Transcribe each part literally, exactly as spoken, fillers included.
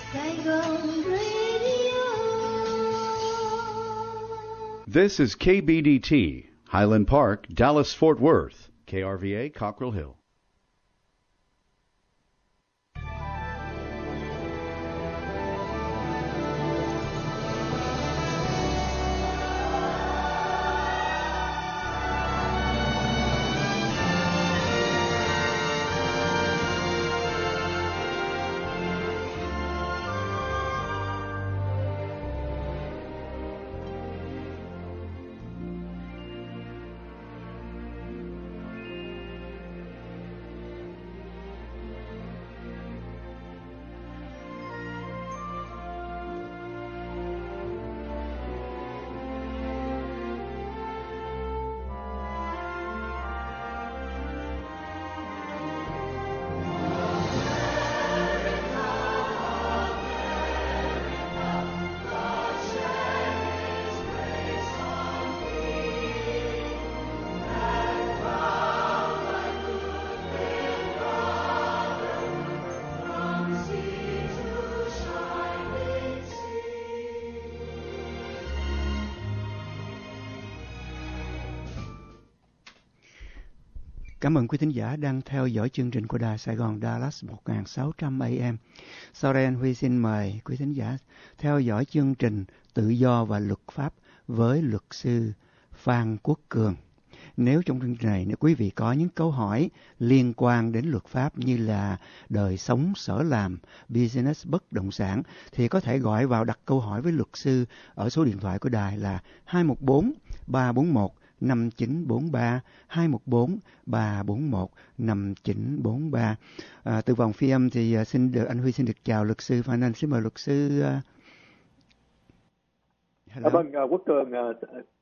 Saigon Radio. This is K B D T, Highland Park, Dallas-Fort Worth, K R V A, Cockrell Hill. Cảm ơn quý thính giả đang theo dõi chương trình của Đài Sài Gòn Dallas một nghìn sáu trăm A M. Sau đây anh Huy xin mời quý thính giả theo dõi chương trình Tự do và luật pháp với luật sư Phan Quốc Cường. Nếu trong chương trình này nếu quý vị có những câu hỏi liên quan đến luật pháp như là đời sống, sở làm, business, bất động sản thì có thể gọi vào đặt câu hỏi với luật sư ở số điện thoại của đài là hai một bốn ba bốn một năm chín bốn ba, hai một bốn ba bốn một năm chín bốn ba. À, từ vòng phi âm thì uh, xin được anh Huy xin được chào luật sư Phan Anh, xin mời luật sư. Uh... Hello. À, vâng, uh, Quốc Cường. Uh,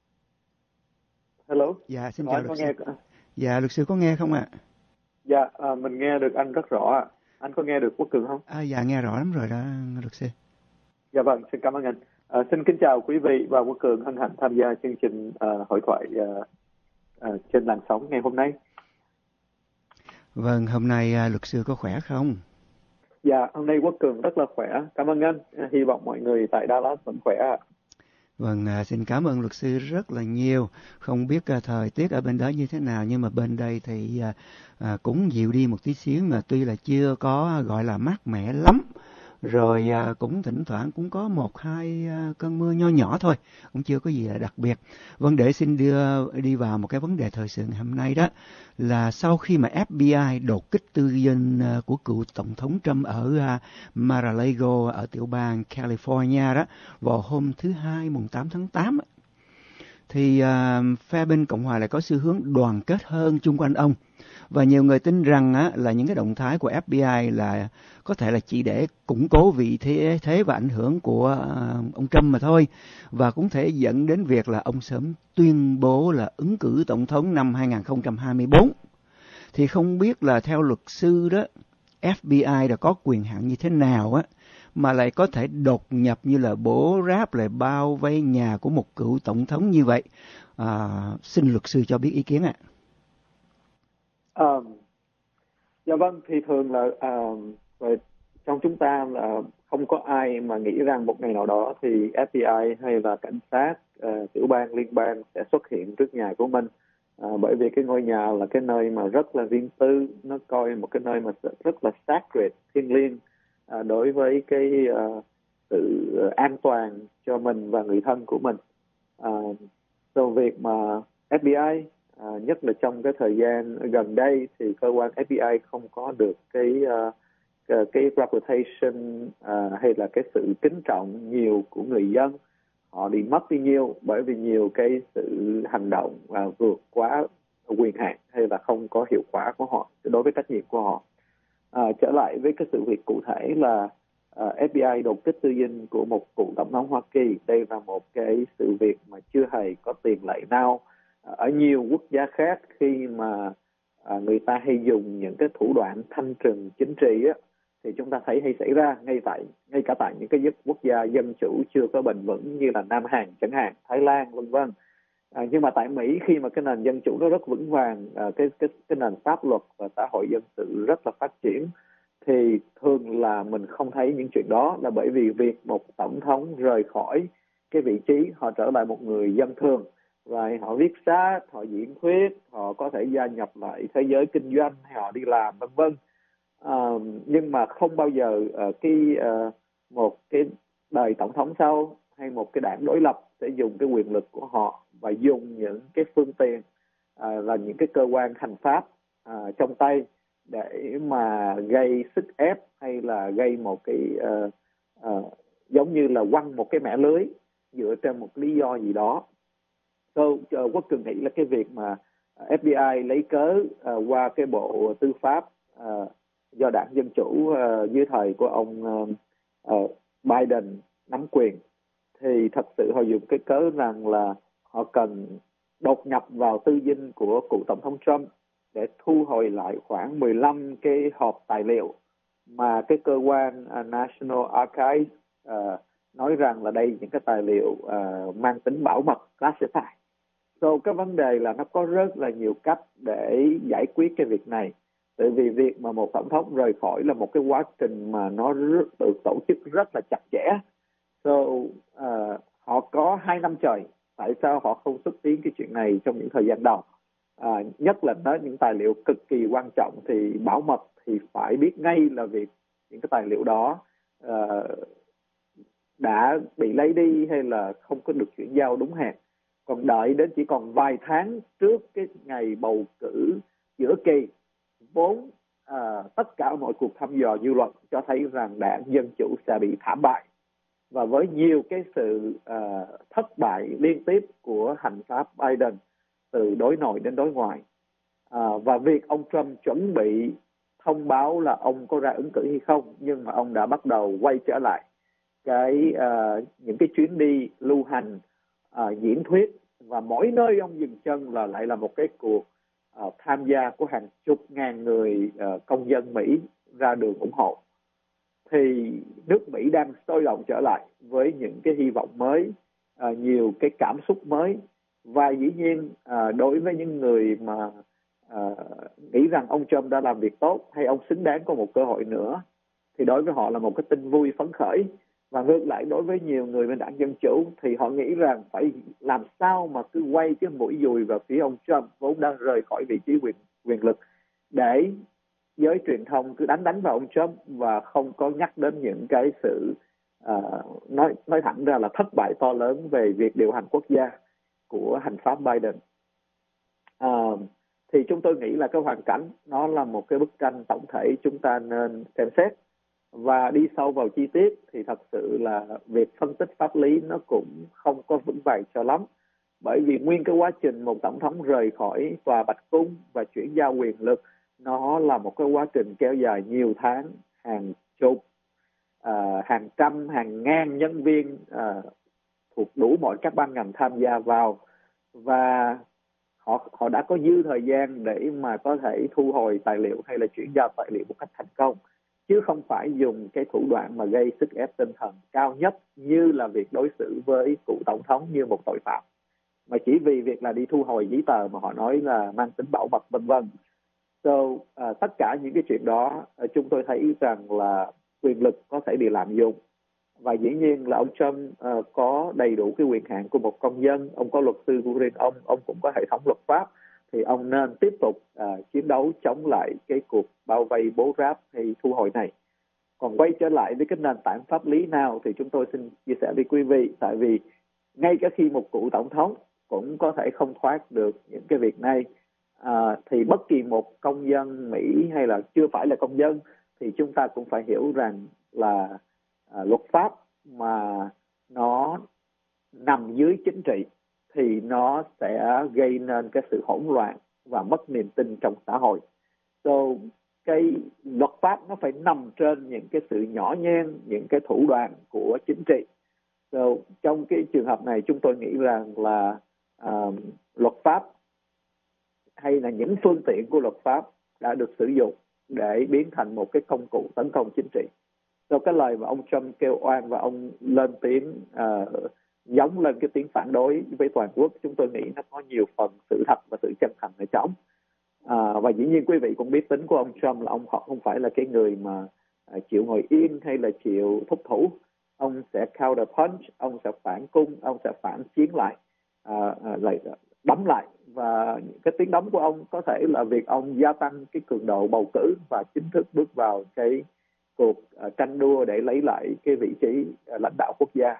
hello. Dạ, xin à, chào luật sư. Nghe... Dạ, luật sư có nghe không ạ? Dạ, uh, mình nghe được anh rất rõ ạ. Anh có nghe được Quốc Cường không? À, dạ, nghe rõ lắm rồi đó, luật sư. Dạ vâng, xin cảm ơn anh. À, xin kính chào quý vị và Quốc Cường hân hạnh tham gia chương trình uh, hội thoại uh, uh, trên làn sóng ngày hôm nay. Vâng, hôm nay uh, luật sư có khỏe không? Dạ, hôm nay Quốc Cường rất là khỏe. Cảm ơn anh. Uh, hy vọng mọi người tại Dallas vẫn khỏe ạ. Vâng, uh, xin cảm ơn luật sư rất là nhiều. Không biết uh, thời tiết ở bên đó như thế nào, nhưng mà bên đây thì uh, uh, cũng dịu đi một tí xíu, mà tuy là chưa có uh, gọi là mát mẻ lắm. Rồi à, cũng thỉnh thoảng cũng có một hai à, cơn mưa nho nhỏ thôi, cũng chưa có gì là đặc biệt. Vâng, để xin đưa đi vào một cái vấn đề thời sự ngày hôm nay đó là sau khi mà F B I đột kích tư nhân à, của cựu tổng thống Trump ở à, Mar-a-Lago ở tiểu bang California đó vào hôm thứ Hai mùng tám tháng tám á, thì à, phe bên Cộng hòa lại có xu hướng đoàn kết hơn chung quanh ông. Và nhiều người tin rằng á, là những cái động thái của F B I là có thể là chỉ để củng cố vị thế, thế và ảnh hưởng của uh, ông Trump mà thôi. Và cũng thể dẫn đến việc là ông sớm tuyên bố là ứng cử tổng thống năm hai không hai tư. Thì không biết là theo luật sư đó, F B I đã có quyền hạn như thế nào á, mà lại có thể đột nhập như là bổ ráp lại bao vây nhà của một cựu tổng thống như vậy. À, xin luật sư cho biết ý kiến ạ. À, dạ vâng, thì thường là à, về, trong chúng ta là không có ai mà nghĩ rằng một ngày nào đó thì F B I hay là cảnh sát à, tiểu bang liên bang sẽ xuất hiện trước nhà của mình, à, bởi vì cái ngôi nhà là cái nơi mà rất là riêng tư, nó coi một cái nơi mà rất là sacred, thiêng liêng à, đối với cái à, sự an toàn cho mình và người thân của mình. À, do việc mà F B I À, nhất là trong cái thời gian gần đây thì cơ quan F B I không có được cái uh, cái reputation uh, hay là cái sự kính trọng nhiều của người dân. Họ bị mất đi nhiều bởi vì nhiều cái sự hành động uh, vượt quá quyền hạn hay là không có hiệu quả của họ đối với trách nhiệm của họ. À, trở lại với cái sự việc cụ thể là uh, F B I đột kích tư dinh của một cựu tổng thống Hoa Kỳ. Đây là một cái sự việc mà chưa hề có tiền lệ nào ở nhiều quốc gia khác, khi mà à, người ta hay dùng những cái thủ đoạn thanh trừng chính trị á, thì chúng ta thấy hay xảy ra ngay tại ngay cả tại những cái quốc gia dân chủ chưa có bền vững như là Nam Hàn chẳng hạn, Thái Lan vân vân. À, nhưng mà tại Mỹ, khi mà cái nền dân chủ nó rất vững vàng, à, cái cái cái nền pháp luật và xã hội dân sự rất là phát triển, thì thường là mình không thấy những chuyện đó, là bởi vì việc một tổng thống rời khỏi cái vị trí, họ trở lại một người dân thường, và họ viết sách, họ diễn thuyết, họ có thể gia nhập lại thế giới kinh doanh, họ đi làm vân vân. À, nhưng mà không bao giờ uh, cái uh, một cái đời tổng thống sau hay một cái đảng đối lập sẽ dùng cái quyền lực của họ và dùng những cái phương tiện uh, là những cái cơ quan hành pháp uh, trong tay để mà gây sức ép hay là gây một cái uh, uh, giống như là quăng một cái mẻ lưới dựa trên một lý do gì đó. So, uh, Quốc cường nghĩ là cái việc mà ép bê i lấy cớ uh, qua cái bộ tư pháp uh, do đảng Dân Chủ uh, dưới thời của ông uh, uh, Biden nắm quyền, thì thật sự họ dùng cái cớ rằng là họ cần đột nhập vào tư dinh của cựu tổng thống Trump để thu hồi lại khoảng mười lăm cái hộp tài liệu mà cái cơ quan uh, National Archives uh, nói rằng là đây những cái tài liệu uh, mang tính bảo mật classified. So cái vấn đề là nó có rất là nhiều cách để giải quyết cái việc này. Tại vì việc mà một tổng thống rời khỏi là một cái quá trình mà nó rất, được tổ chức rất là chặt chẽ. So uh, họ có hai năm trời, tại sao họ không xúc tiến cái chuyện này trong những thời gian đầu? À, nhất là nói những tài liệu cực kỳ quan trọng thì bảo mật thì phải biết ngay là việc những cái tài liệu đó uh, đã bị lấy đi hay là không có được chuyển giao đúng hẹn. Còn đợi đến chỉ còn vài tháng trước cái ngày bầu cử giữa kỳ, vốn à, tất cả mọi cuộc thăm dò dư luận cho thấy rằng đảng Dân Chủ sẽ bị thảm bại. Và với nhiều cái sự à, thất bại liên tiếp của hành pháp Biden từ đối nội đến đối ngoại, à, và việc ông Trump chuẩn bị thông báo là ông có ra ứng cử hay không, nhưng mà ông đã bắt đầu quay trở lại cái à, những cái chuyến đi lưu hành, à, diễn thuyết, và mỗi nơi ông dừng chân là lại là một cái cuộc uh, tham gia của hàng chục ngàn người uh, công dân Mỹ ra đường ủng hộ. Thì nước Mỹ đang sôi động trở lại với những cái hy vọng mới, uh, nhiều cái cảm xúc mới, và dĩ nhiên uh, đối với những người mà uh, nghĩ rằng ông Trump đã làm việc tốt hay ông xứng đáng có một cơ hội nữa, thì đối với họ là một cái tin vui phấn khởi. Và ngược lại, đối với nhiều người bên đảng Dân Chủ thì họ nghĩ rằng phải làm sao mà cứ quay cái mũi dùi vào phía ông Trump vốn đang rời khỏi vị trí quyền quyền lực, để giới truyền thông cứ đánh đánh vào ông Trump và không có nhắc đến những cái sự uh, nói nói thẳng ra là thất bại to lớn về việc điều hành quốc gia của hành pháp Biden. Uh, thì chúng tôi nghĩ là cái hoàn cảnh nó là một cái bức tranh tổng thể chúng ta nên xem xét. Và đi sâu vào chi tiết thì thật sự là việc phân tích pháp lý nó cũng không có vững vàng cho lắm. Bởi vì nguyên cái quá trình một tổng thống rời khỏi tòa Bạch Cung và chuyển giao quyền lực, nó là một cái quá trình kéo dài nhiều tháng, hàng chục, uh, hàng trăm, hàng ngàn nhân viên uh, thuộc đủ mọi các ban ngành tham gia vào. Và họ họ đã có dư thời gian để mà có thể thu hồi tài liệu hay là chuyển giao tài liệu một cách thành công, chứ không phải dùng cái thủ đoạn mà gây sức ép tinh thần cao nhất như là việc đối xử với cựu tổng thống như một tội phạm, mà chỉ vì việc là đi thu hồi giấy tờ mà họ nói là mang tính bảo mật vân vân. So, uh, tất cả những cái chuyện đó uh, chúng tôi thấy rằng là quyền lực có thể bị lạm dụng. Và dĩ nhiên là ông Trump uh, có đầy đủ cái quyền hạn của một công dân, ông có luật sư của riêng ông, ông cũng có hệ thống luật pháp, thì ông nên tiếp tục uh, chiến đấu chống lại cái cuộc bao vây bố ráp hay thu hồi này. Còn quay trở lại với cái nền tảng pháp lý nào thì chúng tôi xin chia sẻ với quý vị, tại vì ngay cả khi một cựu tổng thống cũng có thể không thoát được những cái việc này, à, thì bất kỳ một công dân Mỹ hay là chưa phải là công dân thì chúng ta cũng phải hiểu rằng là à, luật pháp mà nó nằm dưới chính trị thì nó sẽ gây nên cái sự hỗn loạn và mất niềm tin trong xã hội. So, cái luật pháp nó phải nằm trên những cái sự nhỏ nhen, những cái thủ đoạn của chính trị. So, trong cái trường hợp này chúng tôi nghĩ rằng là uh, luật pháp hay là những phương tiện của luật pháp đã được sử dụng để biến thành một cái công cụ tấn công chính trị. So, cái lời mà ông Trump kêu oan và ông lên tiếng uh, giống lên cái tiếng phản đối với toàn quốc, chúng tôi nghĩ nó có nhiều phần sự thật và sự chân thành ở trong. À, và dĩ nhiên quý vị cũng biết tính của ông Trump là ông không phải là cái người mà à, chịu ngồi yên hay là chịu thúc thủ. Ông sẽ counter punch, ông sẽ phản cung, ông sẽ phản chiến lại, à, à, lại đấm lại. Và cái tiếng đấm của ông có thể là việc ông gia tăng cái cường độ bầu cử và chính thức bước vào cái cuộc uh, tranh đua để lấy lại cái vị trí uh, lãnh đạo quốc gia.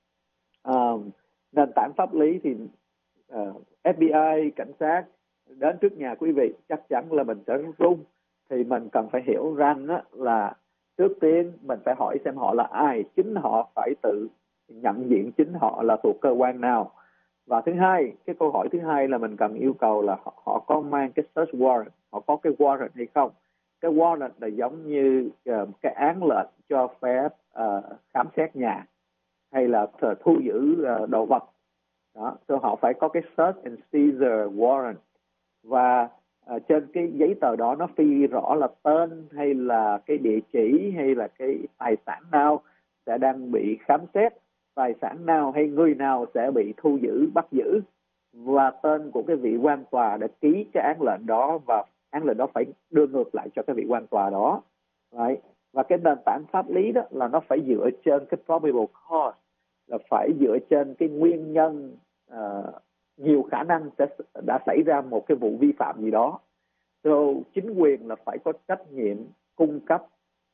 Uh, nền tảng pháp lý thì uh, ép bê i, cảnh sát đến trước nhà quý vị chắc chắn là mình sẽ run. Thì mình cần phải hiểu rằng á, là trước tiên mình phải hỏi xem họ là ai, chính họ phải tự nhận diện chính họ là thuộc cơ quan nào. Và thứ hai, cái câu hỏi thứ hai là mình cần yêu cầu là họ, họ có mang cái search warrant, họ có cái warrant hay không. Cái warrant là giống như uh, cái án lệnh cho phép uh, khám xét nhà hay là thu giữ uh, đồ vật. Đó, so họ phải có cái search and seizure warrant. Và uh, trên cái giấy tờ đó nó ghi rõ là tên hay là cái địa chỉ hay là cái tài sản nào sẽ đang bị khám xét, tài sản nào hay người nào sẽ bị thu giữ, bắt giữ, và tên của cái vị quan tòa đã ký cái án lệnh đó, và án lệnh đó phải đưa ngược lại cho cái vị quan tòa đó. Right. Và cái nền tảng pháp lý đó là nó phải dựa trên cái probable cause, là phải dựa trên cái nguyên nhân uh, nhiều khả năng sẽ đã xảy ra một cái vụ vi phạm gì đó. So, chính quyền là phải có trách nhiệm cung cấp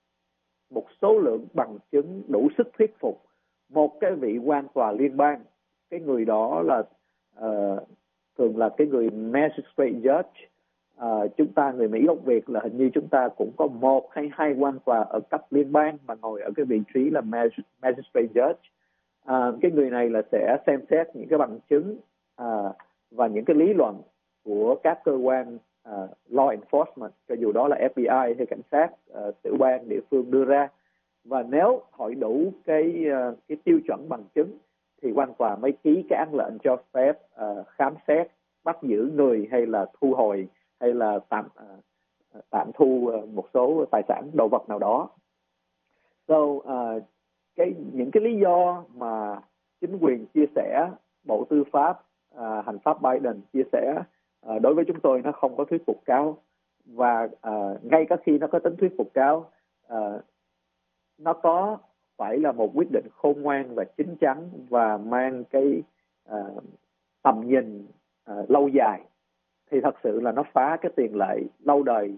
một số lượng bằng chứng đủ sức thuyết phục một cái vị quan tòa liên bang. Cái người đó là uh, thường là cái người magistrate judge. Uh, chúng ta người Mỹ gốc Việt là hình như chúng ta cũng có một hay hai quan tòa ở cấp liên bang mà ngồi ở cái vị trí là magistrate judge. Uh, cái người này là sẽ xem xét những cái bằng chứng uh, và những cái lý luận của các cơ quan uh, law enforcement, cho dù đó là ép bê i hay cảnh sát uh, tiểu bang địa phương đưa ra. Và nếu họ đủ cái uh, cái tiêu chuẩn bằng chứng thì quan tòa mới ký cái án lệnh cho phép uh, khám xét, bắt giữ người hay là thu hồi hay là tạm uh, tạm thu uh, một số tài sản đồ vật nào đó. So uh, cái những cái lý do mà chính quyền chia sẻ, Bộ Tư pháp, uh, hành pháp Biden chia sẻ uh, đối với chúng tôi nó không có thuyết phục cao. Và uh, ngay cả khi nó có tính thuyết phục cao, uh, nó có phải là một quyết định khôn ngoan và chín chắn và mang cái uh, tầm nhìn uh, lâu dài, thì thật sự là nó phá cái tiền lệ lâu đời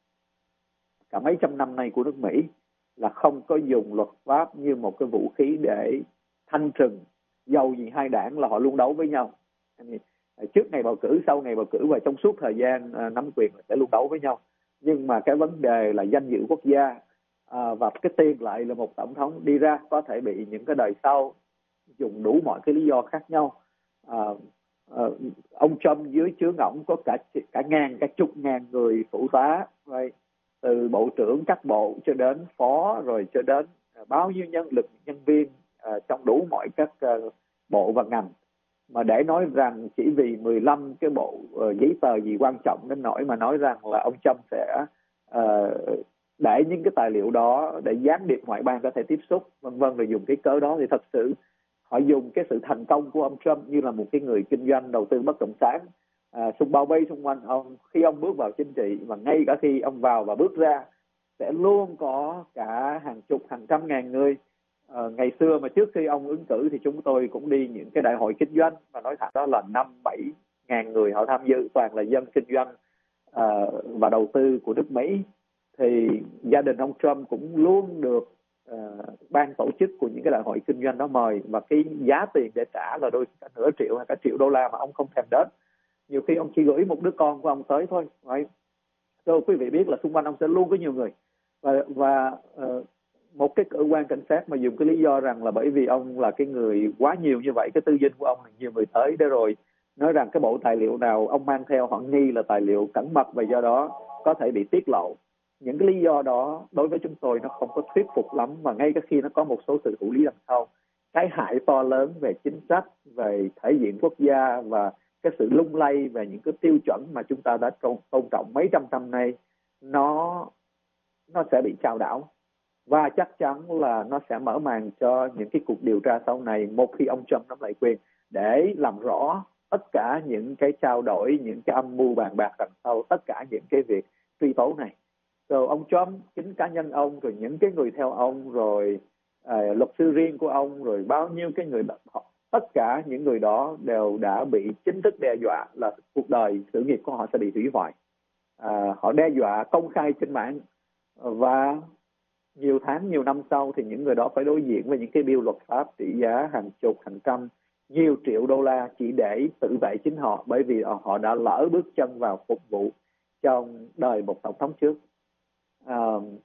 cả mấy trăm năm nay của nước Mỹ, là không có dùng luật pháp như một cái vũ khí để thanh trừng. Dầu gì hai đảng là họ luôn đấu với nhau, trước ngày bầu cử, sau ngày bầu cử và trong suốt thời gian uh, nắm quyền sẽ luôn đấu với nhau. Nhưng mà cái vấn đề là danh dự quốc gia À, và cái tiền lại là một tổng thống đi ra có thể bị những cái đời sau dùng đủ mọi cái lý do khác nhau. À, à, ông Trump dưới trướng ổng có cả cả ngàn, cả chục ngàn người phụ tá, right? Từ bộ trưởng các bộ cho đến phó, rồi cho đến à, bao nhiêu nhân lực, nhân viên à, trong đủ mọi các à, bộ và ngành. Mà để nói rằng chỉ vì mười lăm cái bộ uh, giấy tờ gì quan trọng đến nỗi mà nói rằng là ông Trump sẽ uh, để những cái tài liệu đó để gián điệp ngoại bang có thể tiếp xúc, vân vân, rồi dùng cái cớ đó, thì thật sự họ dùng cái sự thành công của ông Trump như là một cái người kinh doanh đầu tư bất động sản, à, xung bao vây xung quanh ông khi ông bước vào chính trị, và ngay cả khi ông vào và bước ra sẽ luôn có cả hàng chục, hàng trăm ngàn người. À, ngày xưa mà trước khi ông ứng cử thì chúng tôi cũng đi những cái đại hội kinh doanh, và nói thật đó là năm bảy ngàn người họ tham dự, toàn là dân kinh doanh à, và đầu tư của nước Mỹ. Thì gia đình ông Trump cũng luôn được uh, ban tổ chức của những cái đại hội kinh doanh đó mời, và cái giá tiền để trả là đôi cả nửa triệu hay cả triệu đô la mà ông không thèm đến. Nhiều khi ông chỉ gửi một đứa con của ông tới thôi. Right? So, quý vị biết là xung quanh ông sẽ luôn có nhiều người, và, và uh, một cái cơ quan cảnh sát mà dùng cái lý do rằng là bởi vì ông là cái người quá nhiều như vậy, cái tư dinh của ông là nhiều người tới để rồi nói rằng cái bộ tài liệu nào ông mang theo họ nghi là tài liệu cẩn mật và do đó có thể bị tiết lộ. Những cái lý do đó đối với chúng tôi nó không có thuyết phục lắm, và ngay cả khi nó có một số sự thủ lý đằng sau, cái hại to lớn về chính sách, về thể diện quốc gia và cái sự lung lay về những cái tiêu chuẩn mà chúng ta đã tôn trọng mấy trăm năm nay, nó nó sẽ bị chao đảo. Và chắc chắn là nó sẽ mở màn cho những cái cuộc điều tra sau này một khi ông Trump nắm lại quyền, để làm rõ tất cả những cái trao đổi, những cái âm mưu bàn bạc đằng sau tất cả những cái việc truy tố này. Rồi ông Trump, chính cá nhân ông, rồi những cái người theo ông, rồi à, luật sư riêng của ông, rồi bao nhiêu cái người, tất cả những người đó đều đã bị chính thức đe dọa là cuộc đời, sự nghiệp của họ sẽ bị hủy hoại. À, họ đe dọa công khai trên mạng, và nhiều tháng, nhiều năm sau thì những người đó phải đối diện với những cái bill luật pháp trị giá hàng chục, hàng trăm, nhiều triệu đô la chỉ để tự vệ chính họ, bởi vì họ đã lỡ bước chân vào phục vụ trong đời một tổng thống trước. À,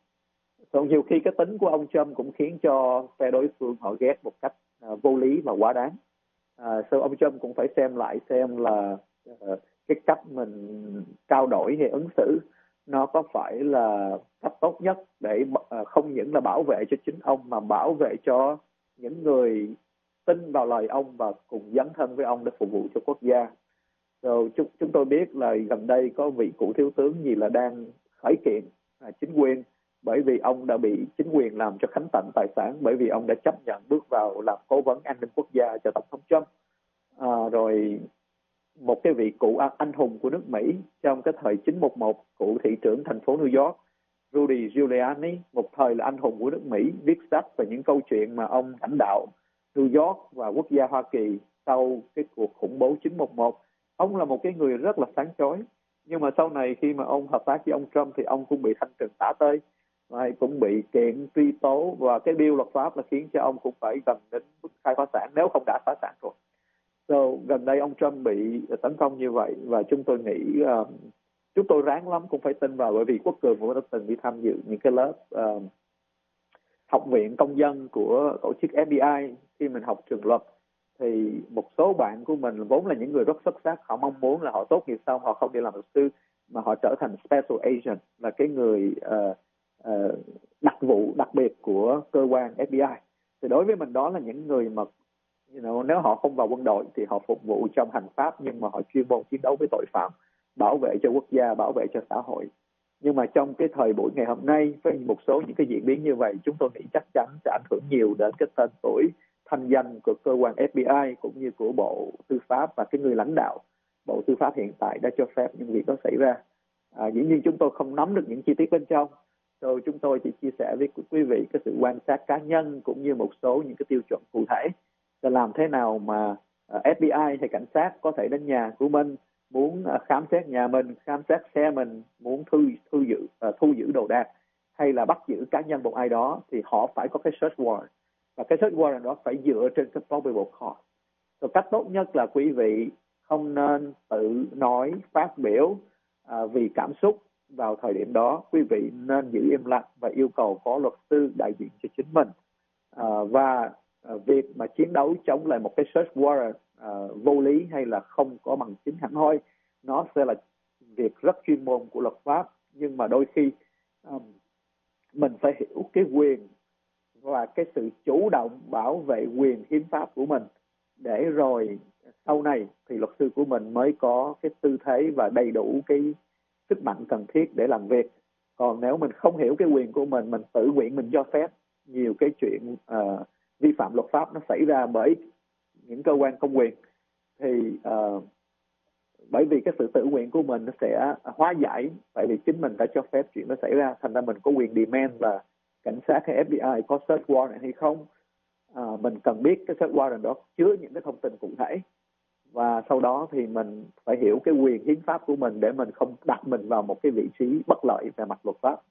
còn nhiều khi cái tính của ông Trump cũng khiến cho phe đối phương họ ghét một cách uh, vô lý và quá đáng. À, so ông Trump cũng phải xem lại xem là uh, cái cách mình trao đổi hay ứng xử nó có phải là cách tốt nhất để uh, không những là bảo vệ cho chính ông mà bảo vệ cho những người tin vào lời ông và cùng dấn thân với ông để phục vụ cho quốc gia. Rồi chúng, chúng tôi biết là gần đây có vị cựu thiếu tướng gì là đang khởi kiện à, chính quyền, bởi vì ông đã bị chính quyền làm cho khánh tận tài sản, bởi vì ông đã chấp nhận bước vào làm cố vấn an ninh quốc gia cho tổng thống Trump. À, rồi một cái vị cựu anh hùng của nước Mỹ trong cái thời chín một một, cựu thị trưởng thành phố New York, Rudy Giuliani, một thời là anh hùng của nước Mỹ, viết sách về những câu chuyện mà ông lãnh đạo New York và quốc gia Hoa Kỳ sau cái cuộc khủng bố chín một một. Ông là một cái người rất là sáng chói, nhưng mà sau này khi mà ông hợp tác với ông Trump thì ông cũng bị thanh trừng tả tơi, cũng bị kiện truy tố, và cái bill luật pháp là khiến cho ông cũng phải gần đến mức khai phá sản nếu không đã phá sản rồi. So, gần đây ông Trump bị tấn công như vậy, và chúng tôi nghĩ uh, chúng tôi ráng lắm cũng phải tin vào, bởi vì Quốc Cường cũng đã từng đi tham dự những cái lớp uh, học viện công dân của tổ chức ép bê i. Khi mình học trường luật thì một số bạn của mình vốn là những người rất xuất sắc, họ mong muốn là họ tốt nghiệp xong họ không đi làm luật sư mà họ trở thành special agent, là cái người uh, uh, đặc vụ đặc biệt của cơ quan ép bê i. Thì đối với mình đó là những người mà you know, nếu họ không vào quân đội thì họ phục vụ trong hành pháp, nhưng mà họ chuyên môn chiến đấu với tội phạm, bảo vệ cho quốc gia, bảo vệ cho xã hội. Nhưng mà trong cái thời buổi ngày hôm nay, với một số những cái diễn biến như vậy, chúng tôi nghĩ chắc chắn sẽ ảnh hưởng nhiều đến cái tên tuổi, thanh danh của cơ quan ép bê i cũng như của Bộ Tư pháp và cái người lãnh đạo Bộ Tư pháp hiện tại đã cho phép những việc đó xảy ra. À, dĩ nhiên chúng tôi không nắm được những chi tiết bên trong, rồi chúng tôi chỉ chia sẻ với quý vị cái sự quan sát cá nhân cũng như một số những cái tiêu chuẩn cụ thể là làm thế nào mà uh, ép bê i hay cảnh sát có thể đến nhà của mình, muốn uh, khám xét nhà mình, khám xét xe mình, muốn thu thu giữ uh, thu giữ đồ đạc hay là bắt giữ cá nhân một ai đó, thì họ phải có cái search warrant, và cái search warrant đó phải dựa trên cái probable cause. Rồi cách tốt nhất là quý vị không nên tự nói, phát biểu uh, vì cảm xúc vào thời điểm đó. Quý vị nên giữ im lặng và yêu cầu có luật sư đại diện cho chính mình. Uh, và uh, việc mà chiến đấu chống lại một cái search warrant uh, vô lý hay là không có bằng chứng hẳn hoi, nó sẽ là việc rất chuyên môn của luật pháp. Nhưng mà đôi khi um, mình phải hiểu cái quyền và cái sự chủ động bảo vệ quyền hiến pháp của mình, để rồi sau này thì luật sư của mình mới có cái tư thế và đầy đủ cái sức mạnh cần thiết để làm việc. Còn nếu mình không hiểu cái quyền của mình, mình tự nguyện mình cho phép nhiều cái chuyện uh, vi phạm luật pháp nó xảy ra bởi những cơ quan công quyền, thì uh, bởi vì cái sự tự nguyện của mình nó sẽ hóa giải, tại vì chính mình đã cho phép chuyện nó xảy ra, thành ra mình có quyền demand là cảnh sát hay ép bê i có search warrant hay không. À, mình cần biết cái search warrant đó chứa những cái thông tin cụ thể, và sau đó thì mình phải hiểu cái quyền hiến pháp của mình để mình không đặt mình vào một cái vị trí bất lợi về mặt luật pháp.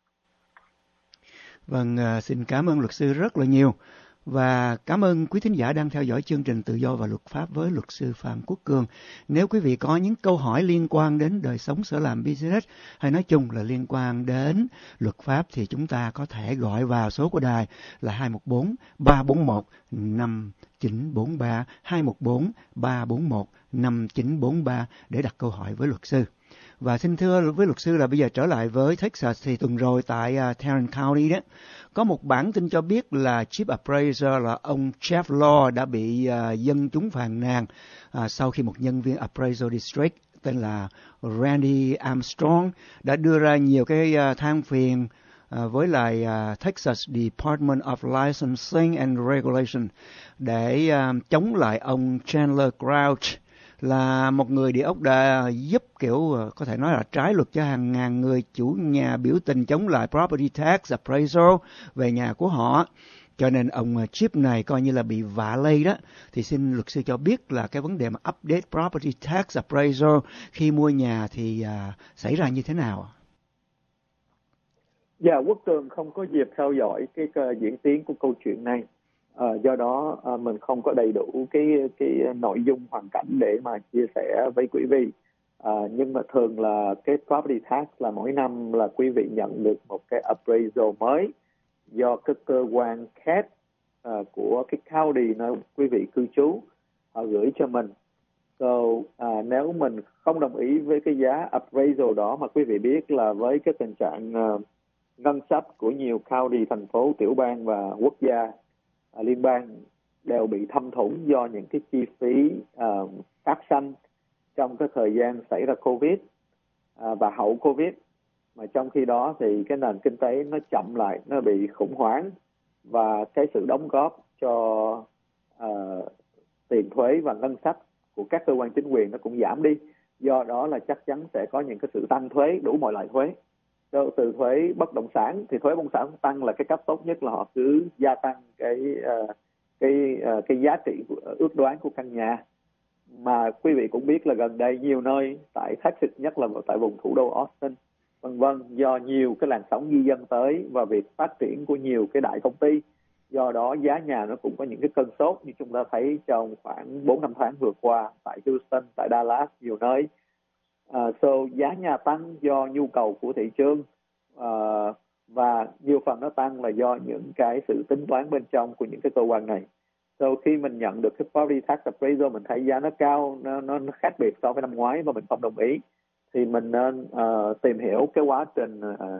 Vâng, xin cảm ơn luật sư rất là nhiều. Và cảm ơn quý thính giả đang theo dõi chương trình Tự do và Luật pháp với luật sư Phạm Quốc Cường. Nếu quý vị có những câu hỏi liên quan đến đời sống sở làm business hay nói chung là liên quan đến luật pháp thì chúng ta có thể gọi vào số của đài là hai một bốn ba bốn một năm chín bốn ba, hai một bốn ba bốn một năm chín bốn ba để đặt câu hỏi với luật sư. Và xin thưa với luật sư là bây giờ trở lại với Texas, thì tuần rồi tại uh, Tarrant County đó, có một bản tin cho biết là Chief Appraiser là ông Jeff Law đã bị uh, dân chúng phàn nàn uh, sau khi một nhân viên Appraisal District tên là Randy Armstrong đã đưa ra nhiều cái uh, than phiền uh, với lại uh, Texas Department of Licensing and Regulation để uh, chống lại ông Chandler Crouch, là một người địa ốc đã giúp kiểu có thể nói là trái luật cho hàng ngàn người chủ nhà biểu tình chống lại property tax appraisal về nhà của họ. Cho nên ông Chip này coi như là bị vạ lây đó. Thì xin luật sư cho biết là cái vấn đề mà update property tax appraisal khi mua nhà thì uh, xảy ra như thế nào? Dạ, Quốc Tường không có dịp theo dõi cái uh, diễn tiến của câu chuyện này. Uh, do đó uh, mình không có đầy đủ cái cái nội dung hoàn cảnh để mà chia sẻ với quý vị. Uh, nhưng mà thường là cái property tax là mỗi năm là quý vị nhận được một cái appraisal mới do cái cơ quan khác uh, của cái county nơi quý vị cư trú họ gửi cho mình. So, uh, nếu mình không đồng ý với cái giá appraisal đó, mà quý vị biết là với cái tình trạng uh, ngân sách của nhiều county, thành phố, tiểu bang và quốc gia uh, liên bang đều bị thâm thủng do những cái chi phí uh, phát sinh trong cái thời gian xảy ra Covid uh, và hậu Covid. Mà trong khi đó thì cái nền kinh tế nó chậm lại, nó bị khủng hoảng, và cái sự đóng góp cho uh, tiền thuế và ngân sách của các cơ quan chính quyền nó cũng giảm đi. Do đó là chắc chắn sẽ có những cái sự tăng thuế, đủ mọi loại thuế. Từ, từ thuế bất động sản thì thuế bất động sản tăng là cái cách tốt nhất là họ cứ gia tăng cái uh, cái uh, cái giá trị ước đoán của căn nhà. Mà quý vị cũng biết là gần đây nhiều nơi tại Texas, nhất là tại vùng thủ đô Austin, vân vân, do nhiều cái làn sóng di dân tới và việc phát triển của nhiều cái đại công ty, do đó giá nhà nó cũng có những cái cơn sốt như chúng ta thấy trong khoảng bốn năm tháng vừa qua tại Houston, tại Dallas, nhiều nơi. Uh, so giá nhà tăng do nhu cầu của thị trường, uh, và nhiều phần nó tăng là do những cái sự tính toán bên trong của những cái cơ quan này. So khi mình nhận được cái property tax appraisal, mình thấy giá nó cao, nó, nó khác biệt so với năm ngoái và mình không đồng ý, thì mình nên uh, tìm hiểu cái quá trình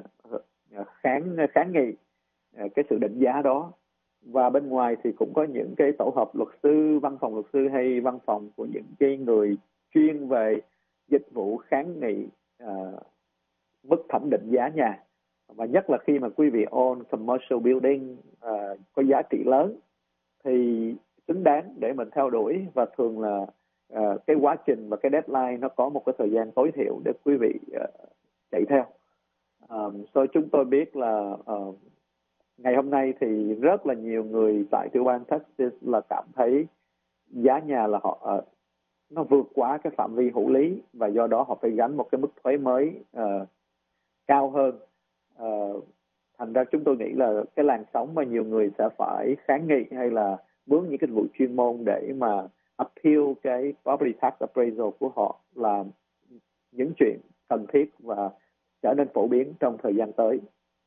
uh, kháng kháng nghị uh, cái sự định giá đó. Và bên ngoài thì cũng có những cái tổ hợp luật sư, văn phòng luật sư hay văn phòng của những cái người chuyên về dịch vụ kháng nghị uh, mức thẩm định giá nhà. Và nhất là khi mà quý vị own commercial building uh, có giá trị lớn thì xứng đáng để mình theo đuổi, và thường là uh, cái quá trình và cái deadline nó có một cái thời gian tối thiểu để quý vị uh, chạy theo. Um, so chúng tôi biết là uh, ngày hôm nay thì rất là nhiều người tại tiểu bang Texas là cảm thấy giá nhà là họ uh, nó vượt quá cái phạm vi hữu lý, và do đó họ phải gánh một cái mức thuế mới uh, cao hơn. Uh, thành ra chúng tôi nghĩ là cái làn sóng mà nhiều người sẽ phải kháng nghị hay là mướn những cái vụ chuyên môn để mà appeal cái property tax appraisal của họ là những chuyện cần thiết và trở nên phổ biến trong thời gian tới.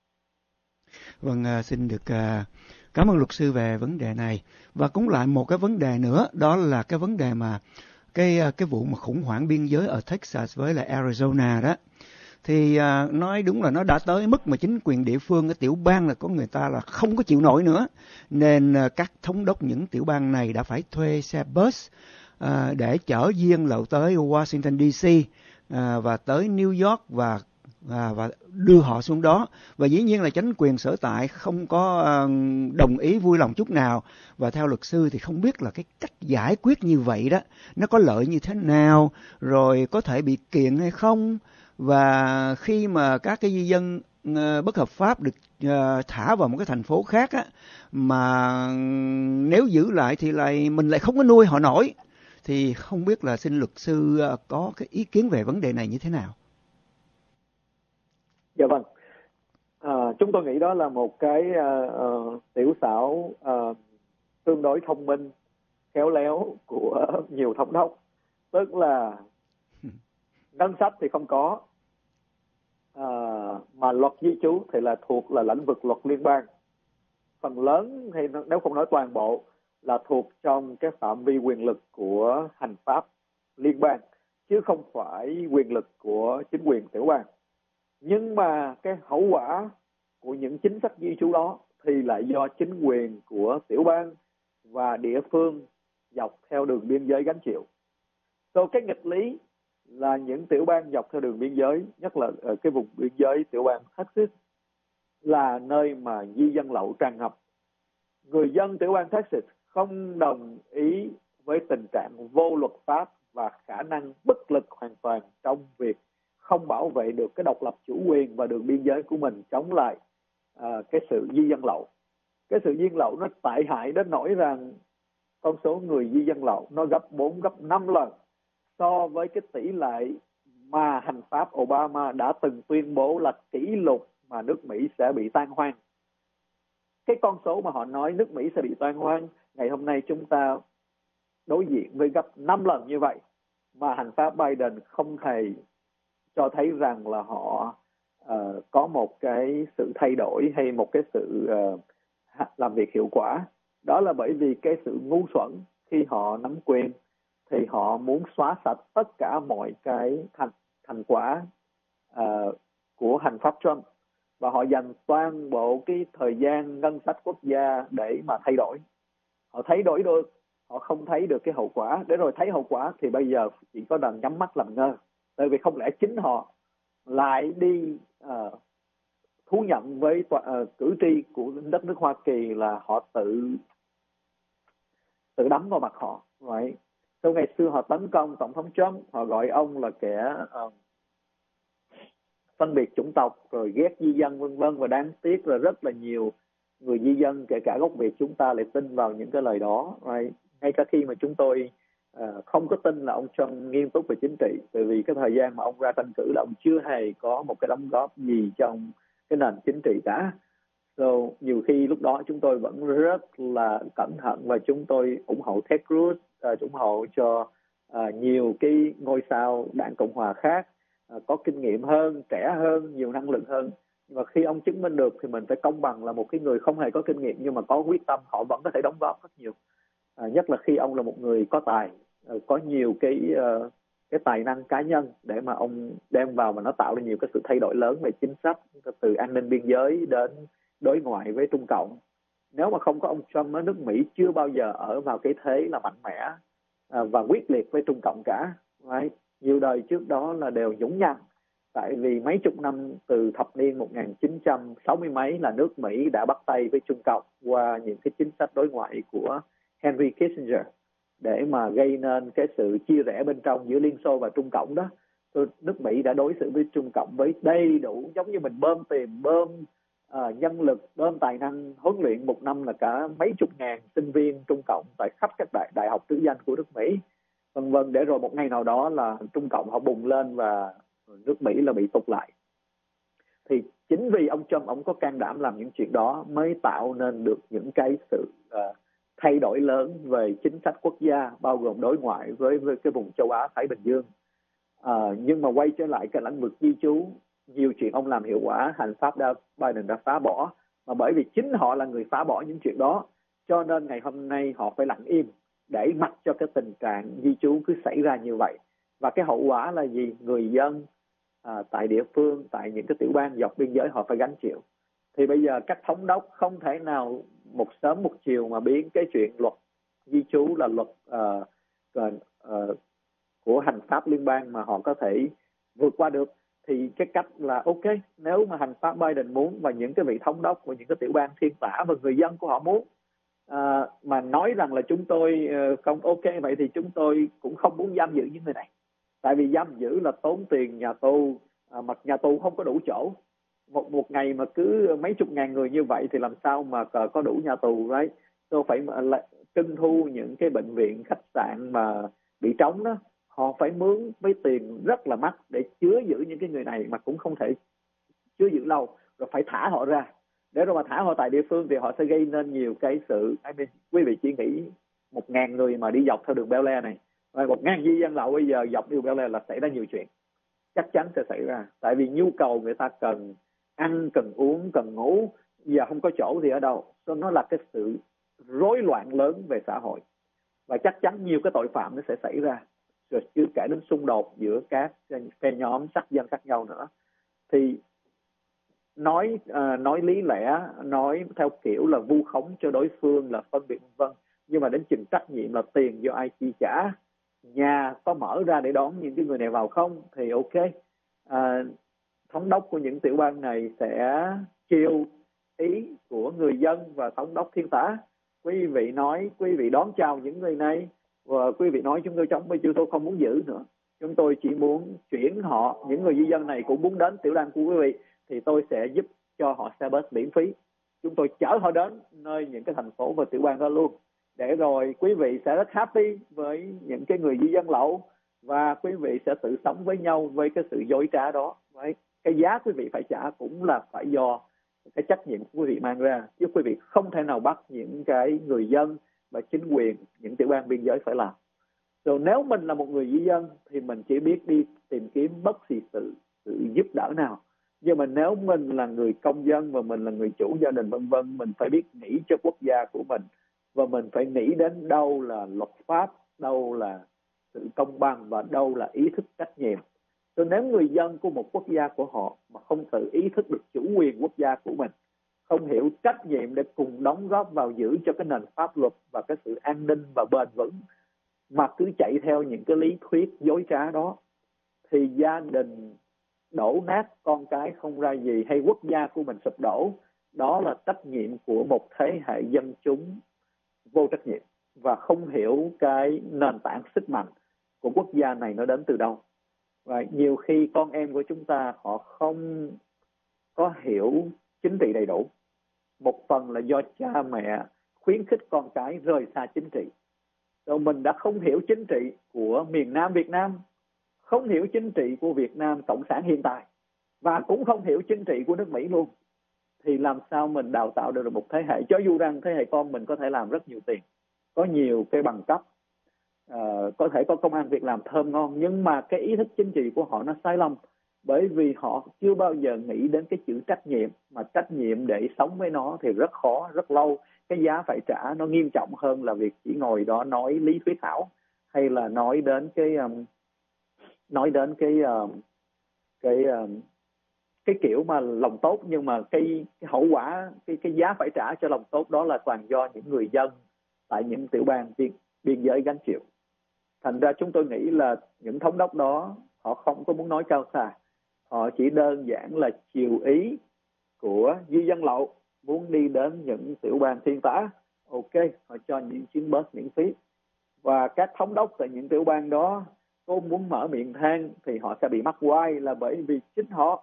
Vâng, xin được cảm ơn luật sư về vấn đề này. Và cũng lại một cái vấn đề nữa, đó là cái vấn đề mà cái cái vụ mà khủng hoảng biên giới ở Texas với lại Arizona đó. Thì à, nói đúng là nó đã tới mức mà chính quyền địa phương ở tiểu bang là có người ta là không có chịu nổi nữa, nên à, các thống đốc những tiểu bang này đã phải thuê xe bus à, để chở dân lậu tới Washington đê xê à, và tới New York và à, và đưa họ xuống đó. Và dĩ nhiên là chính quyền sở tại không có à, đồng ý vui lòng chút nào. Và theo luật sư thì không biết là cái cách giải quyết như vậy đó nó có lợi như thế nào, rồi có thể bị kiện hay không. Và khi mà các cái di dân uh, bất hợp pháp được uh, thả vào một cái thành phố khác á, mà nếu giữ lại thì lại mình lại không có nuôi họ nổi, thì không biết là xin luật sư uh, có cái ý kiến về vấn đề này như thế nào? Dạ vâng, à, chúng tôi nghĩ đó là một cái uh, uh, tiểu xảo uh, tương đối thông minh, khéo léo của nhiều thống đốc, tức là ngân sách thì không có, à, mà luật di trú thì là thuộc là lĩnh vực luật liên bang. Phần lớn hay nếu không nói toàn bộ là thuộc trong cái phạm vi quyền lực của hành pháp liên bang, chứ không phải quyền lực của chính quyền tiểu bang. Nhưng mà cái hậu quả của những chính sách di trú đó thì lại do chính quyền của tiểu bang và địa phương dọc theo đường biên giới gánh chịu. So cái nghịch lý là những tiểu bang dọc theo đường biên giới, nhất là ở cái vùng biên giới tiểu bang Texas, là nơi mà di dân lậu tràn ngập. Người dân tiểu bang Texas không đồng ý với tình trạng vô luật pháp, và khả năng bất lực hoàn toàn trong việc không bảo vệ được cái độc lập chủ quyền và đường biên giới của mình chống lại à, cái sự di dân lậu. Cái sự di dân lậu nó tệ hại đến nỗi rằng con số người di dân lậu nó gấp bốn, gấp năm lần so với cái tỷ lệ mà hành pháp Obama đã từng tuyên bố là kỷ lục mà nước Mỹ sẽ bị tan hoang. Cái con số mà họ nói nước Mỹ sẽ bị tan hoang, ngày hôm nay chúng ta đối diện với gấp năm lần như vậy, mà hành pháp Biden không hề cho thấy rằng là họ uh, có một cái sự thay đổi hay một cái sự uh, làm việc hiệu quả. Đó là bởi vì cái sự ngu xuẩn khi họ nắm quyền thì họ muốn xóa sạch tất cả mọi cái thành thành quả uh, của hành pháp Trump, và họ dành toàn bộ cái thời gian ngân sách quốc gia để mà thay đổi. Họ thay đổi được, họ không thấy được cái hậu quả. Để rồi thấy hậu quả thì bây giờ chỉ có đành nhắm mắt làm ngơ. Tại vì không lẽ chính họ lại đi uh, thú nhận với uh, cử tri của đất nước Hoa Kỳ là họ tự tự đấm vào mặt họ. Right? Sau ngày xưa họ tấn công Tổng thống Trump, họ gọi ông là kẻ uh, phân biệt chủng tộc, rồi ghét di dân vân vân, và đáng tiếc là rất là nhiều người di dân kể cả gốc Việt chúng ta lại tin vào những cái lời đó. Right? Ngay cả khi mà chúng tôi uh, không có tin là ông Trump nghiêm túc về chính trị, tại vì cái thời gian mà ông ra tranh cử là ông chưa hề có một cái đóng góp gì trong cái nền chính trị cả. So, nhiều khi lúc đó chúng tôi vẫn rất là cẩn thận và chúng tôi ủng hộ Ted Cruz, uh, ủng hộ cho uh, nhiều cái ngôi sao đảng Cộng hòa khác uh, có kinh nghiệm hơn, trẻ hơn, nhiều năng lực hơn. Nhưng mà khi ông chứng minh được thì mình phải công bằng là một cái người không hề có kinh nghiệm nhưng mà có quyết tâm, họ vẫn có thể đóng góp rất nhiều. Uh, nhất là khi ông là một người có tài, uh, có nhiều cái uh, cái tài năng cá nhân để mà ông đem vào mà nó tạo ra nhiều cái sự thay đổi lớn về chính sách, từ an ninh biên giới đến đối ngoại với Trung Cộng. Nếu mà không có ông Trump, nước Mỹ chưa bao giờ ở vào cái thế là mạnh mẽ à, và quyết liệt với Trung Cộng cả. Right? Nhiều đời trước đó là đều nhũng nhặn, tại vì mấy chục năm từ thập niên một nghìn chín trăm sáu mươi mấy là nước Mỹ đã bắt tay với Trung Cộng qua những cái chính sách đối ngoại của Henry Kissinger để mà gây nên cái sự chia rẽ bên trong giữa Liên Xô và Trung Cộng đó. Rồi nước Mỹ đã đối xử với Trung Cộng với đầy đủ, giống như mình bơm tiền, bơm uh, nhân lực, bơm tài năng, huấn luyện một năm là cả mấy chục ngàn sinh viên Trung Cộng tại khắp các đại, đại học tư danh của nước Mỹ, vân vân, để rồi một ngày nào đó là Trung Cộng họ bùng lên và nước Mỹ là bị tụt lại. Thì chính vì ông Trump ông có can đảm làm những chuyện đó mới tạo nên được những cái sự uh, thay đổi lớn về chính sách quốc gia, bao gồm đối ngoại với, với cái vùng châu Á Thái Bình Dương. À, nhưng mà quay trở lại cái lĩnh vực di trú, nhiều chuyện ông làm hiệu quả, hành pháp đã, Biden đã phá bỏ, mà bởi vì chính họ là người phá bỏ những chuyện đó, cho nên ngày hôm nay họ phải lặng im để mặc cho cái tình trạng di trú cứ xảy ra như vậy. Và cái hậu quả là gì? Người dân à, tại địa phương, tại những cái tiểu bang dọc biên giới họ phải gánh chịu. Thì bây giờ các thống đốc không thể nào một sớm một chiều mà biến cái chuyện luật di trú là luật uh, uh, uh, của hành pháp liên bang mà họ có thể vượt qua được. Thì cái cách là ok, nếu mà hành pháp Biden muốn và những cái vị thống đốc của những cái tiểu bang thiên tả và người dân của họ muốn uh, mà nói rằng là chúng tôi uh, không ok, vậy thì chúng tôi cũng không muốn giam giữ những người này. Tại vì giam giữ là tốn tiền nhà tù, uh, mà nhà tù không có đủ chỗ. Một, một ngày mà cứ mấy chục ngàn người như vậy thì làm sao mà có đủ nhà tù, right? So phải trưng thu những cái bệnh viện, khách sạn mà bị trống đó, họ phải mướn với tiền rất là mắc để chứa giữ những cái người này mà cũng không thể chứa giữ lâu, rồi phải thả họ ra. Để rồi mà thả họ tại địa phương thì họ sẽ gây nên nhiều cái sự, I mean, quý vị chỉ nghĩ một ngàn người mà đi dọc theo đường Bel Air này, và một ngàn di dân lậu bây giờ dọc đường Bel Air là xảy ra nhiều chuyện. Chắc chắn sẽ xảy ra, tại vì nhu cầu người ta cần ăn, cần uống, cần ngủ, giờ không có chỗ thì ở đâu. So nó là cái sự rối loạn lớn về xã hội, và chắc chắn nhiều cái tội phạm nó sẽ xảy ra, rồi chưa kể đến xung đột giữa các phe nhóm sắc dân khác nhau nữa. Thì nói uh, nói lý lẽ, nói theo kiểu là vu khống cho đối phương, là phân biệt vân vân, nhưng mà đến chừng trách nhiệm là tiền do ai chi trả, nhà có mở ra để đón những cái người này vào không, thì ok, uh, thống đốc của những tiểu bang này sẽ chiều ý của người dân và thống đốc thiên tả. Quý vị nói, quý vị đón chào những người này, Và quý vị nói chúng tôi chống với, chúng tôi không muốn giữ nữa. Chúng tôi chỉ muốn chuyển họ, những người di dân này cũng muốn đến tiểu bang của quý vị, thì tôi sẽ giúp cho họ xe bus miễn phí. Chúng tôi chở họ đến nơi những cái thành phố và tiểu bang đó luôn. Để rồi quý vị sẽ rất happy với những cái người di dân lậu, và quý vị sẽ tự sống với nhau với cái sự dối trá đó. Đấy. Cái giá quý vị phải trả cũng là phải do cái trách nhiệm của quý vị mang ra, chứ quý vị không thể nào bắt những cái người dân và chính quyền những tiểu bang biên giới phải làm. Rồi nếu mình là một người di dân thì mình chỉ biết đi tìm kiếm bất kỳ sự, sự giúp đỡ nào. Nhưng mà nếu mình là người công dân và mình là người chủ gia đình vân vân, mình phải biết nghĩ cho quốc gia của mình, và mình phải nghĩ đến đâu là luật pháp, đâu là sự công bằng và đâu là ý thức trách nhiệm. Rồi nếu người dân của một quốc gia của họ mà không tự ý thức được chủ quyền quốc gia của mình, không hiểu trách nhiệm để cùng đóng góp vào giữ cho cái nền pháp luật và cái sự an ninh và bền vững, mà cứ chạy theo những cái lý thuyết dối trá đó, thì gia đình đổ nát, con cái không ra gì, hay quốc gia của mình sụp đổ. Đó là trách nhiệm của một thế hệ dân chúng vô trách nhiệm và không hiểu cái nền tảng sức mạnh của quốc gia này nó đến từ đâu. Và nhiều khi con em của chúng ta họ không có hiểu chính trị đầy đủ. Một phần là do cha mẹ khuyến khích con cái rời xa chính trị. Rồi mình đã không hiểu chính trị của miền Nam Việt Nam, không hiểu chính trị của Việt Nam Cộng sản hiện tại, và cũng không hiểu chính trị của nước Mỹ luôn. Thì làm sao mình đào tạo được một thế hệ, cho dù rằng thế hệ con mình có thể làm rất nhiều tiền, có nhiều cái bằng cấp, uh, có thể có công ăn việc làm thơm ngon, nhưng mà cái ý thức chính trị của họ nó sai lầm, bởi vì họ chưa bao giờ nghĩ đến cái chữ trách nhiệm, mà trách nhiệm để sống với nó thì rất khó, rất lâu. Cái giá phải trả nó nghiêm trọng hơn là việc chỉ ngồi đó nói lý thuyết thảo, hay là nói đến cái um, nói đến cái um, cái um, cái kiểu mà lòng tốt, nhưng mà cái, cái hậu quả, cái cái giá phải trả cho lòng tốt đó là toàn do những người dân tại những tiểu bang biên, biên giới gánh chịu. Thành ra chúng tôi nghĩ là những thống đốc đó họ không có muốn nói cao xa, họ chỉ đơn giản là chiều ý của di dân lậu muốn đi đến những tiểu bang thiên tả. Ok, họ cho những chuyến bus miễn phí, và các thống đốc tại những tiểu bang đó có muốn mở miệng than thì họ sẽ bị mắc quay, là bởi vì chính họ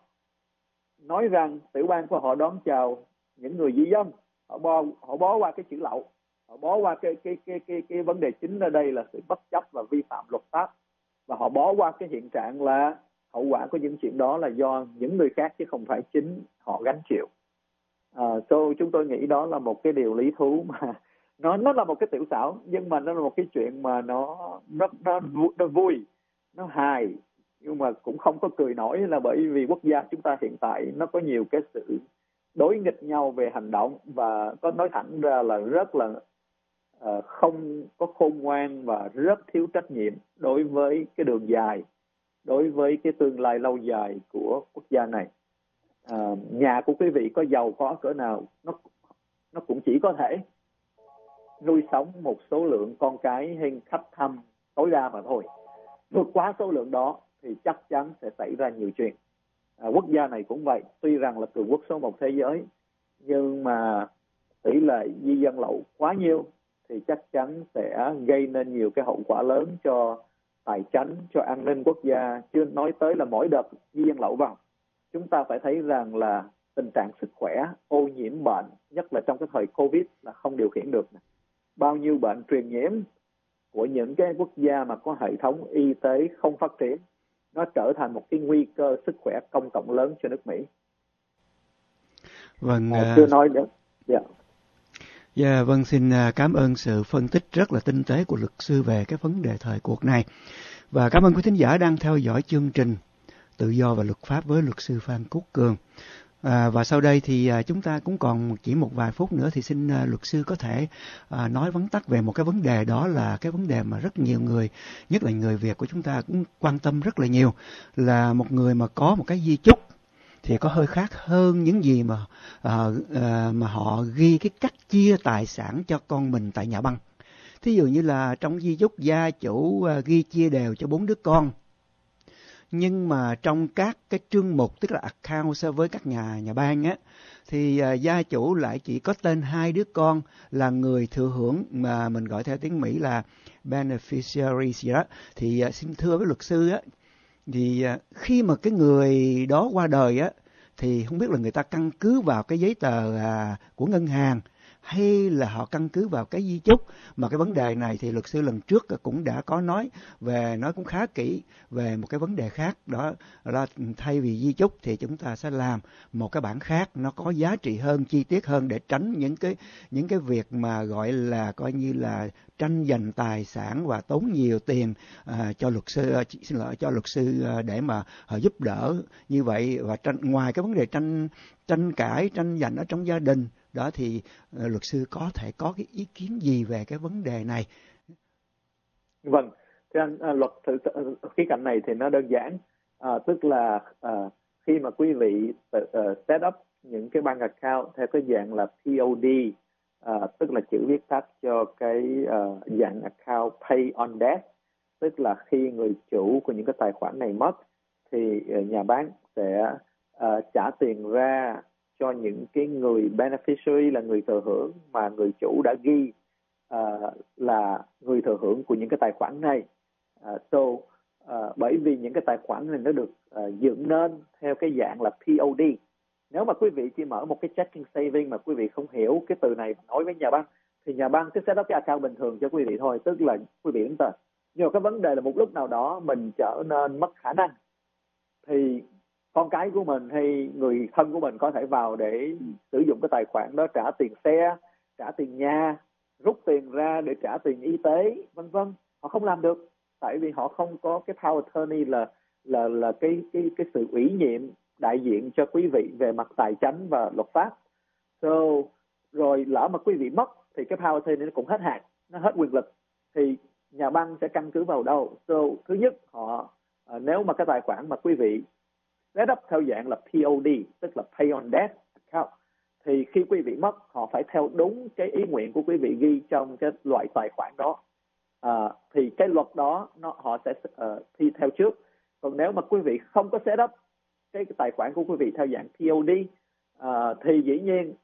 nói rằng tiểu bang của họ đón chào những người di dân, họ bó họ bó qua cái chữ lậu, họ bó qua cái cái cái cái cái vấn đề chính ở đây là sự bất chấp và vi phạm luật pháp, và họ bó qua cái hiện trạng là hậu quả của những chuyện đó là do những người khác chứ không phải chính họ gánh chịu. À, so, chúng tôi nghĩ đó là một cái điều lý thú mà nó nó là một cái tiểu xảo, nhưng mà nó là một cái chuyện mà nó nó nó, nó vui, nó hài, nhưng mà cũng không có cười nổi, là bởi vì quốc gia chúng ta hiện tại nó có nhiều cái sự đối nghịch nhau về hành động, và có nói thẳng ra là rất là uh, không có khôn ngoan và rất thiếu trách nhiệm đối với cái đường dài, đối với cái tương lai lâu dài của quốc gia này. Uh, nhà của quý vị có giàu có cỡ nào, nó nó cũng chỉ có thể nuôi sống một số lượng con cái hay khách thăm tối đa mà thôi. Vượt quá số lượng đó thì chắc chắn sẽ xảy ra nhiều chuyện. À, quốc gia này cũng vậy, tuy rằng là cường quốc số một thế giới, nhưng mà tỷ lệ di dân lậu quá nhiều thì chắc chắn sẽ gây nên nhiều cái hậu quả lớn cho tài chánh, cho an ninh quốc gia. Chưa nói tới là mỗi đợt di dân lậu vào, chúng ta phải thấy rằng là tình trạng sức khỏe, ô nhiễm bệnh, nhất là trong cái thời Covid là không điều khiển được. Bao nhiêu bệnh truyền nhiễm của những cái quốc gia mà có hệ thống y tế không phát triển, nó trở thành một cái nguy cơ sức khỏe công cộng lớn cho nước Mỹ. Vâng, à, chưa nói nữa. Dạ. Yeah. Yeah, vâng, xin cảm ơn sự phân tích rất là tinh tế của luật sư về cái vấn đề thời cuộc này. Và cảm ơn quý thính giả đang theo dõi chương trình Tự do và Luật pháp với luật sư Phan Quốc Cường. À, và sau đây thì à, chúng ta cũng còn chỉ một vài phút nữa thì xin à, luật sư có thể à, nói vắn tắt về một cái vấn đề, đó là cái vấn đề mà rất nhiều người, nhất là người Việt của chúng ta cũng quan tâm rất là nhiều, là một người mà có một cái di chúc thì có hơi khác hơn những gì mà à, à, mà họ ghi cái cách chia tài sản cho con mình tại nhà băng. Thí dụ như là trong di chúc gia chủ à, ghi chia đều cho bốn đứa con, Nhưng mà trong các cái chương mục, tức là account với các nhà nhà ban á, thì uh, gia chủ lại chỉ có tên hai đứa con là người thừa hưởng, mà mình gọi theo tiếng Mỹ là beneficiaries đó. Thì uh, xin thưa với luật sư á, thì uh, khi mà cái người đó qua đời á, thì không biết là người ta căn cứ vào cái giấy tờ uh, của ngân hàng hay là họ căn cứ vào cái di chúc. Mà cái vấn đề này thì luật sư lần trước cũng đã có nói về, nói cũng khá kỹ về một cái vấn đề khác, đó là thay vì di chúc thì chúng ta sẽ làm một cái bản khác, nó có giá trị hơn, chi tiết hơn, để tránh những cái những cái việc mà gọi là coi như là tranh giành tài sản và tốn nhiều tiền à, cho luật sư à, xin lỗi cho luật sư à, để mà họ giúp đỡ như vậy. Và tranh, ngoài cái vấn đề tranh tranh cãi, tranh giành ở trong gia đình đó, thì uh, luật sư có thể có cái ý kiến gì về cái vấn đề này? Vâng, thưa anh, uh, luật thử khía cạnh này thì nó đơn giản, uh, tức là uh, khi mà quý vị uh, set up những cái bank account theo cái dạng là pê ô đê, uh, tức là chữ viết tắt cho cái uh, dạng account pay on death, tức là khi người chủ của những cái tài khoản này mất thì uh, nhà bán sẽ uh, trả tiền ra cho những cái người beneficiary, là người thừa hưởng mà người chủ đã ghi uh, là người thừa hưởng của những cái tài khoản này. Uh, so uh, bởi vì những cái tài khoản này nó được uh, dựng nên theo cái dạng là pê ô đê. Nếu mà quý vị chỉ mở một cái checking saving mà quý vị không hiểu cái từ này nói với nhà băng, thì nhà băng cứ set up cái account bình thường cho quý vị thôi, tức là quý vị đứng tên. Nhưng mà cái vấn đề là một lúc nào đó mình trở nên mất khả năng, thì con cái của mình hay người thân của mình có thể vào để sử dụng cái tài khoản đó trả tiền xe, trả tiền nhà, rút tiền ra để trả tiền y tế, vân vân. Họ không làm được, tại vì họ không có cái power attorney, là là là cái cái cái sự ủy nhiệm đại diện cho quý vị về mặt tài chánh và luật pháp. So rồi lỡ mà quý vị mất thì cái power attorney nó cũng hết hạn, nó hết quyền lực, thì nhà băng sẽ căn cứ vào đâu? So thứ nhất, họ uh, nếu mà cái tài khoản mà quý vị set up theo dạng là pê ô đê, tức là pay on death account, thì khi quý vị mất, họ phải theo đúng cái ý nguyện của quý vị ghi trong cái loại tài khoản đó. À, thì cái luật đó nó họ sẽ uh, thi theo trước. Còn nếu mà quý vị không có set up cái, cái tài khoản của quý vị theo dạng pê ô đê, uh, thì dĩ nhiên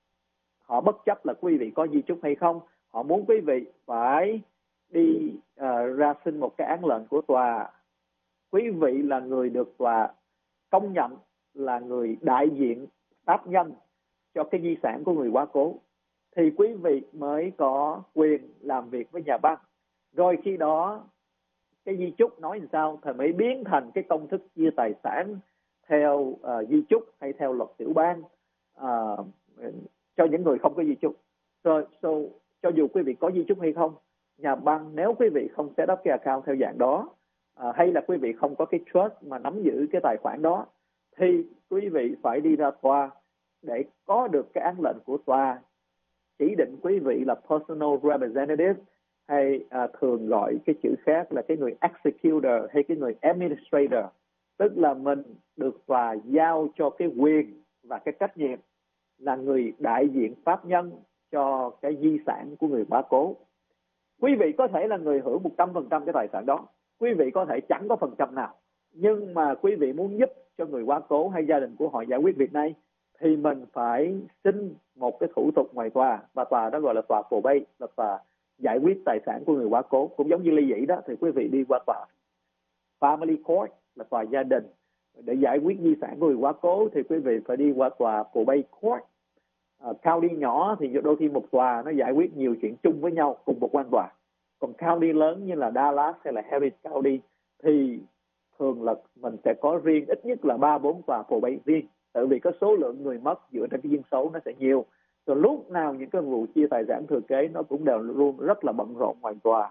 họ bất chấp là quý vị có di chúc hay không, họ muốn quý vị phải đi uh, ra xin một cái án lệnh của tòa. Quý vị là người được tòa công nhận là người đại diện pháp nhân cho cái di sản của người quá cố, thì quý vị mới có quyền làm việc với nhà băng. Rồi khi đó cái di chúc nói làm sao thì mới biến thành cái công thức chia tài sản theo uh, di chúc hay theo luật tiểu bang uh, cho những người không có di chúc. So, so cho dù quý vị có di chúc hay không, nhà băng nếu quý vị không set up cái account theo dạng đó, uh, hay là quý vị không có cái trust mà nắm giữ cái tài khoản đó, thì quý vị phải đi ra tòa để có được cái án lệnh của tòa chỉ định quý vị là personal representative, hay à, thường gọi cái chữ khác là cái người executor hay cái người administrator, tức là mình được tòa giao cho cái quyền và cái trách nhiệm là người đại diện pháp nhân cho cái di sản của người quá cố. Quý vị có thể là người hưởng một trăm phần trăm cái tài sản đó, quý vị có thể chẳng có phần trăm nào, nhưng mà quý vị muốn giúp cho người quá cố hay gia đình của họ giải quyết việc này, thì mình phải xin một cái thủ tục ngoài tòa, và tòa đó gọi là tòa probate, là tòa giải quyết tài sản của người quá cố. Cũng giống như ly dị đó, thì quý vị đi qua tòa family court, là tòa gia đình, để giải quyết di sản của người quá cố thì quý vị phải đi qua tòa probate court. À, county nhỏ thì đôi khi một tòa nó giải quyết nhiều chuyện chung với nhau cùng một quan tòa. Còn county lớn như là Dallas hay là Harris County thì thường là mình sẽ có riêng ít nhất là ba bốn tòa probate riêng, tại vì có số lượng người mất dựa trên cái dân số nó sẽ nhiều. Rồi lúc nào những cái vụ chia tài sản thừa kế nó cũng đều luôn rất là bận rộn ngoài tòa.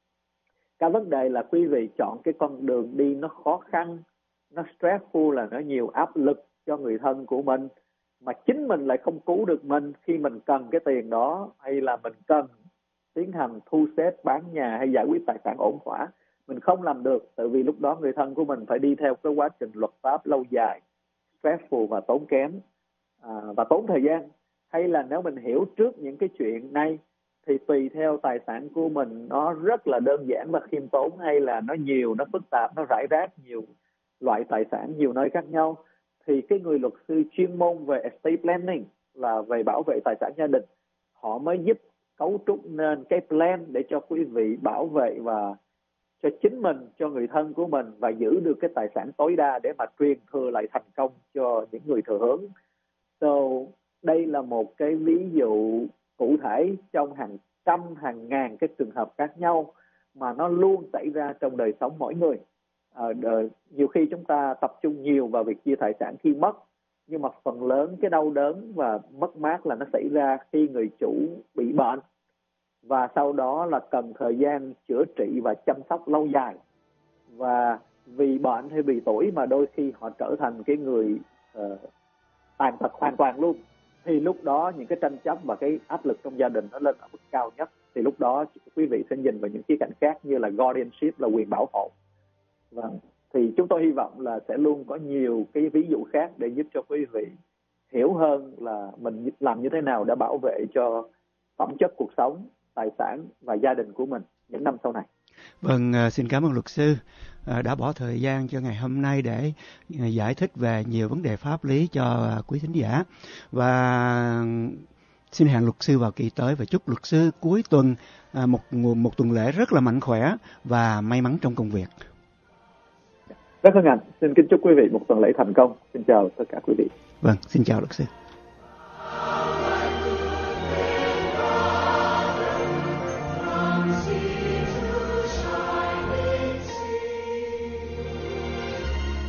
Cái vấn đề là quý vị chọn cái con đường đi nó khó khăn, nó stressful, là nó nhiều áp lực cho người thân của mình, mà chính mình lại không cứu được mình khi mình cần cái tiền đó, hay là mình cần tiến hành thu xếp bán nhà hay giải quyết tài sản ổn thỏa. Mình không làm được, tại vì lúc đó người thân của mình phải đi theo cái quá trình luật pháp lâu dài, stressful và tốn kém à, và tốn thời gian. Hay là nếu mình hiểu trước những cái chuyện này thì tùy theo tài sản của mình nó rất là đơn giản và khiêm tốn, hay là nó nhiều, nó phức tạp, nó rải rác nhiều loại tài sản nhiều nơi khác nhau, thì cái người luật sư chuyên môn về estate planning, là về bảo vệ tài sản gia đình, họ mới giúp cấu trúc nên cái plan để cho quý vị bảo vệ và cho chính mình, cho người thân của mình, và giữ được cái tài sản tối đa để mà truyền thừa lại thành công cho những người thừa hưởng. So, đây là một cái ví dụ cụ thể trong hàng trăm, hàng ngàn cái trường hợp khác nhau mà nó luôn xảy ra trong đời sống mỗi người. À, đời, nhiều khi chúng ta tập trung nhiều vào việc chia tài sản khi mất, nhưng mà phần lớn cái đau đớn và mất mát là nó xảy ra khi người chủ bị bệnh, và sau đó là cần thời gian chữa trị và chăm sóc lâu dài. Và vì bệnh hay vì tuổi mà đôi khi họ trở thành cái người uh, tàn tật hoàn toàn luôn. Thì lúc đó những cái tranh chấp và cái áp lực trong gia đình nó lên ở mức cao nhất. Thì lúc đó quý vị sẽ nhìn vào những khía cạnh khác như là guardianship, là quyền bảo hộ. Vâng. Thì chúng tôi hy vọng là sẽ luôn có nhiều cái ví dụ khác để giúp cho quý vị hiểu hơn là mình làm như thế nào để bảo vệ cho phẩm chất cuộc sống, tài sản và gia đình của mình những năm sau này. Vâng, xin cảm ơn luật sư đã bỏ thời gian cho ngày hôm nay để giải thích về nhiều vấn đề pháp lý cho quý thính giả. Và xin hẹn luật sư vào kỳ tới và chúc luật sư cuối tuần một một tuần lễ rất là mạnh khỏe và may mắn trong công việc. Rất hân hạnh. Xin kính chúc quý vị một tuần lễ thành công. Xin chào tất cả quý vị. Vâng, xin chào luật sư.